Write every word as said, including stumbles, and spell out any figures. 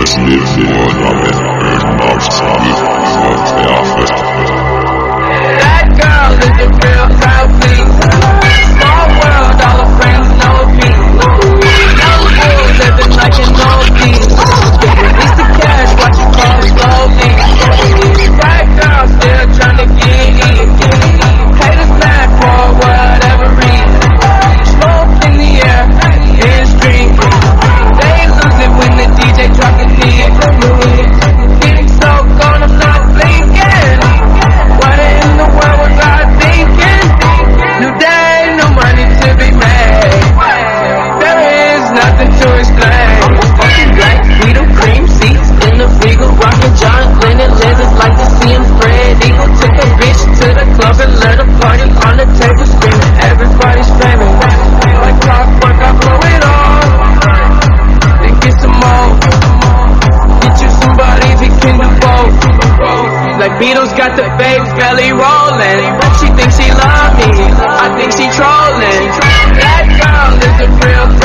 That girl is a real crowd, please. Small world, all her friends know me. No fool living like an old piece. Release the cash, watch it fall slowly. That girl still trying to get in. Haters mad for whatever reason. Smoke in the air, it's green. They lose it when the D J drop the beat. Getting so gone, I'm not blinking. What in the world was I thinking? New day, no money to be made. There is nothing to explain. Fucking black, Vito cream seats in the Regal, rockin' John Lennon lenses like to see him spread eagle. Took a bitch to the club and let a party on the table screaming. Everybody's famous. Like clockwork, I blow it all. Then get some more. Get you somebody that can do both. Like Beatles got the fake belly rolling. She thinks she love me, I think she trolling. That girl is a real